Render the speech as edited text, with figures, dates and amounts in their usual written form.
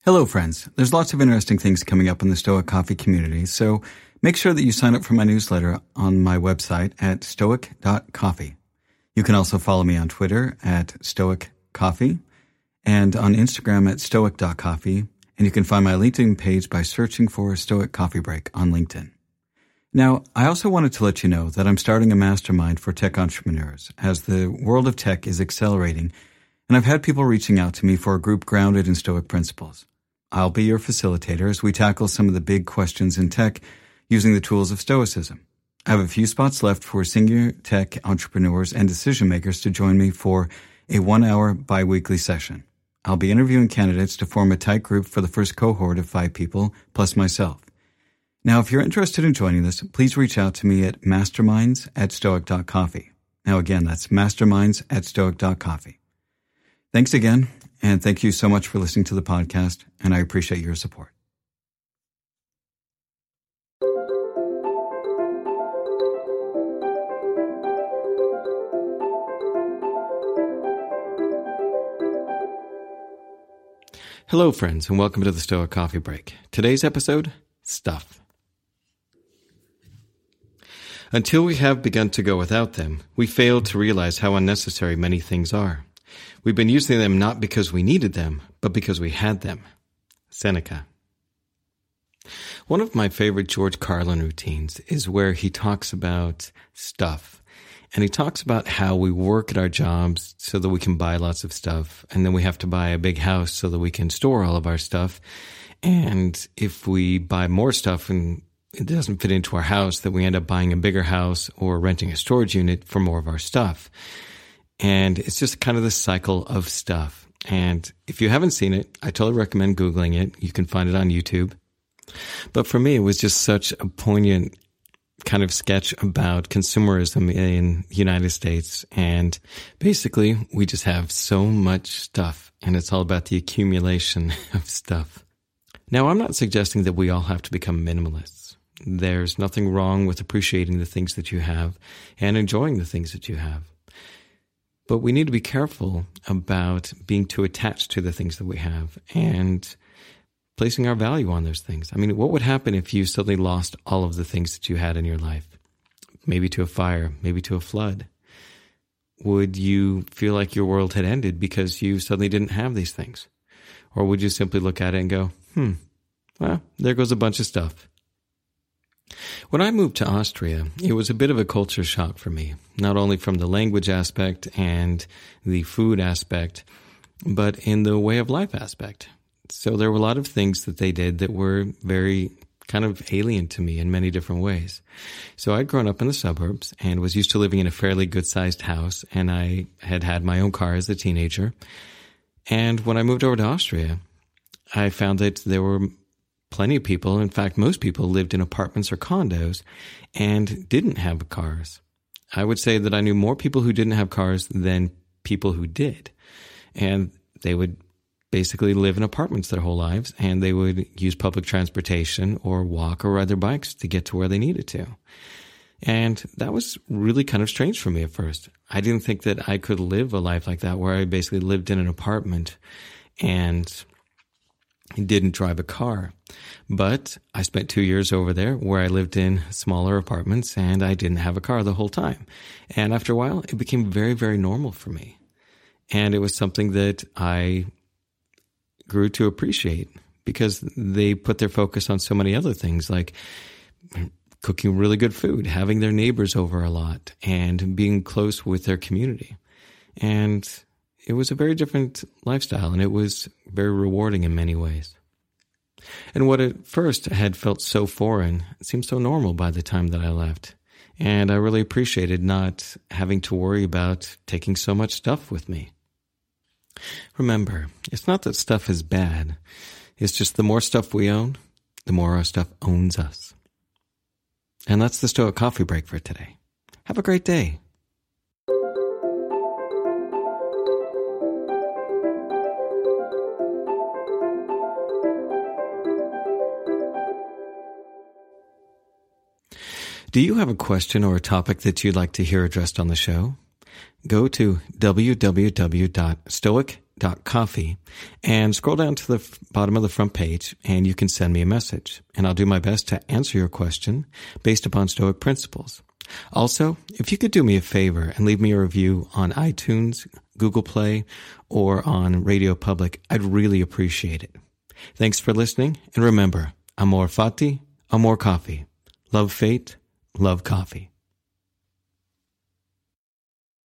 Hello, friends. There's lots of interesting things coming up in the Stoic Coffee community, so make sure that you sign up for my newsletter on my website at stoic.coffee. You can also follow me on Twitter at stoiccoffee and on Instagram at stoic.coffee, and you can find my LinkedIn page by searching for Stoic Coffee Break on LinkedIn. Now, I also wanted to let you know that I'm starting a mastermind for tech entrepreneurs as the world of tech is accelerating, and I've had people reaching out to me for a group grounded in Stoic principles. I'll be your facilitator as we tackle some of the big questions in tech using the tools of Stoicism. I have a few spots left for senior tech entrepreneurs and decision makers to join me for a 1-hour bi-weekly session. I'll be interviewing candidates to form a tight group for the first cohort of 5 people, plus myself. Now, if you're interested in joining this, please reach out to me at masterminds@stoic.coffee. Now, again, that's masterminds@stoic.coffee. Thanks again, and thank you so much for listening to the podcast, and I appreciate your support. Hello, friends, and welcome to the Stoic Coffee Break. Today's episode, stuff. Until we have begun to go without them, we fail to realize how unnecessary many things are. We've been using them not because we needed them, but because we had them. Seneca. One of my favorite George Carlin routines is where he talks about stuff. And he talks about how we work at our jobs so that we can buy lots of stuff. And then we have to buy a big house so that we can store all of our stuff. And if we buy more stuff and it doesn't fit into our house, then we end up buying a bigger house or renting a storage unit for more of our stuff. And it's just kind of this cycle of stuff. And if you haven't seen it, I totally recommend Googling it. You can find it on YouTube. But for me, it was just such a poignant kind of sketch about consumerism in the United States. And basically, we just have so much stuff, and it's all about the accumulation of stuff. Now, I'm not suggesting that we all have to become minimalists. There's nothing wrong with appreciating the things that you have and enjoying the things that you have. But we need to be careful about being too attached to the things that we have and placing our value on those things. I mean, what would happen if you suddenly lost all of the things that you had in your life? Maybe to a fire, maybe to a flood. Would you feel like your world had ended because you suddenly didn't have these things? Or would you simply look at it and go, well, there goes a bunch of stuff. When I moved to Austria, it was a bit of a culture shock for me, not only from the language aspect and the food aspect, but in the way of life aspect. So there were a lot of things that they did that were very kind of alien to me in many different ways. So I'd grown up in the suburbs and was used to living in a fairly good-sized house, and I had had my own car as a teenager. And when I moved over to Austria, I found that there were plenty of people, in fact, most people lived in apartments or condos and didn't have cars. I would say that I knew more people who didn't have cars than people who did. And they would basically live in apartments their whole lives, and they would use public transportation or walk or ride their bikes to get to where they needed to. And that was really kind of strange for me at first. I didn't think that I could live a life like that, where I basically lived in an apartment and didn't drive a car. But I spent 2 years over there where I lived in smaller apartments and I didn't have a car the whole time. And after a while, it became very, very normal for me. And it was something that I grew to appreciate because they put their focus on so many other things, like cooking really good food, having their neighbors over a lot, and being close with their community. And it was a very different lifestyle, and it was very rewarding in many ways. And what at first had felt so foreign seemed so normal by the time that I left. And I really appreciated not having to worry about taking so much stuff with me. Remember, it's not that stuff is bad. It's just the more stuff we own, the more our stuff owns us. And that's the Stoic Coffee Break for today. Have a great day. Do you have a question or a topic that you'd like to hear addressed on the show? Go to www.stoic stoic.coffee and scroll down to the bottom of the front page and you can send me a message. And I'll do my best to answer your question based upon Stoic principles. Also, if you could do me a favor and leave me a review on iTunes, Google Play, or on Radio Public, I'd really appreciate it. Thanks for listening, and remember, amor fati, amor coffee. Love fate, love coffee.